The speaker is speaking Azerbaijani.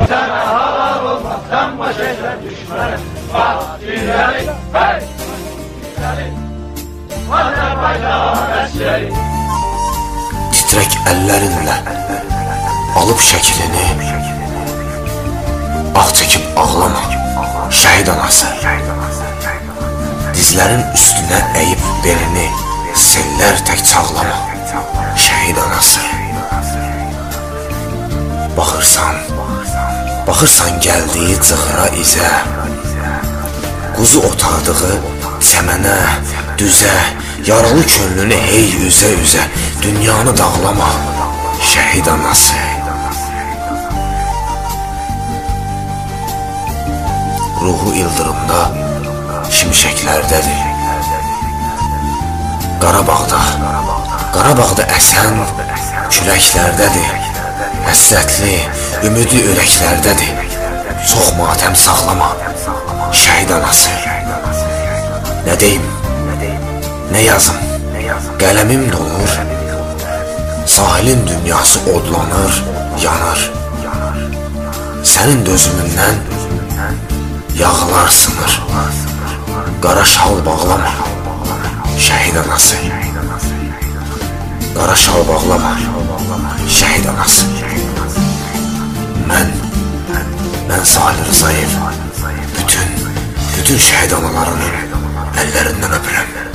Sana halal olmaktan baş eder düşmanım. Fatihleri, hey! Vatan bayrağın əsri. Titrək əllərinlə alıb şəklini, ah çəkib ağlama, şəhid anası. Dizlərin üstünə əyib belini, sellər tək çağlama, şəhid anası. Baxırsan gəldiyi cığıra izə, quzu otardığı çəmənə, düzə, yaralı könlünü hey üzə-üzə, dünyanı dağlama, şəhid anası. Ruhu ildırımda, şimşəklərdədir. Qarabağda əsən küləklərdədir. Həsrətli, ümidli ürəklərdədir. Çox matəm saxlama, şəhid anası. Nə deyim, nə yazım, qələmim dolur, sahilin dünyası odlanır, yanır. Sənin dözümündən yağlar sınır. Qara şal bağlama, şəhid anası. Qara şal bağlama, şəhid anası. Mən Salih Rzayev bütün şəhid analarının əllərindən öpürəm.